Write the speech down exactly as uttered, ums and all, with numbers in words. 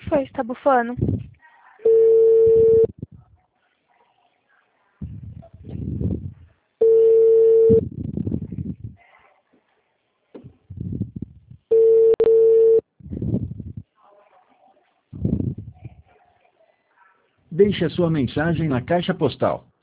foi? Você tá bufando? Deixe a sua mensagem na caixa postal